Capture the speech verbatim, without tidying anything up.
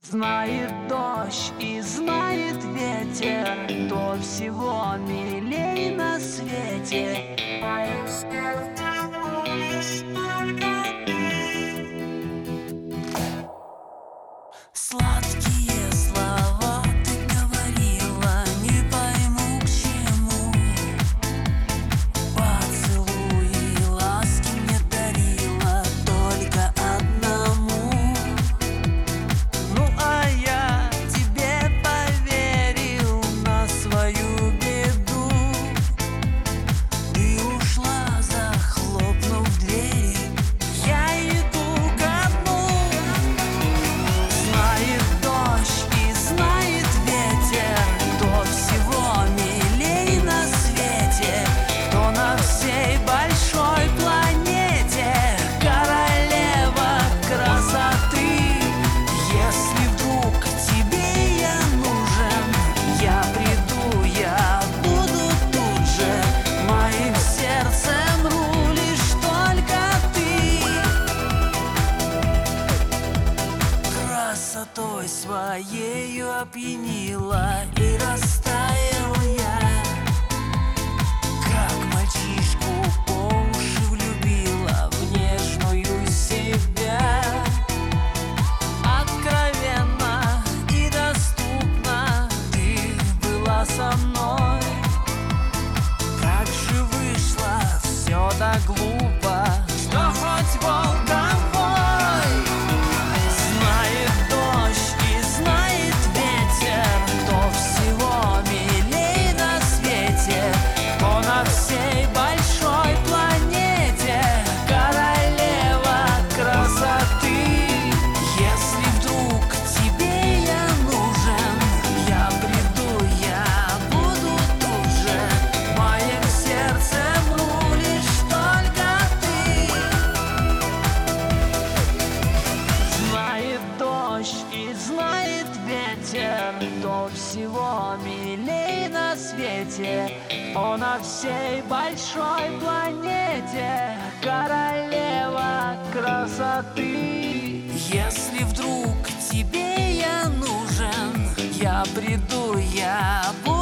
Знает дождь и знает ветер, кто всего милей на свете. Сладкие слова ты говорила, не пойму к чему. Поцелуи, ласки мне дарила только одному. Ну а я тебе поверил на свою беду. Ты ушла, захлопнув двери, я иду ко дну. Знает дождь и знает ветер, кто всего милей на свете, кто на всей большой планете королева красоты. Если вдруг тебе я нужен, я приду, я буду тут же. Моим сердцем рулишь только ты. Красотой своею опьянила и растаял я, как мальчишку по уши влюбила в нежную себя. Откровенно и доступно ты была со мной. Как же вышло все так глупо, что хоть волком вой. Знает дождь и знает ветер, кто всего милей на свете, кто на всей большой планете королева красоты. Если вдруг тебе я нужен, я приду, я буду тут же. Моим сердцем рулишь только ты. Знает дождь и знает ветер, кто всего милей на свете, он на всей большой планете королева красоты. Если вдруг тебе я нужен, я приду, я буду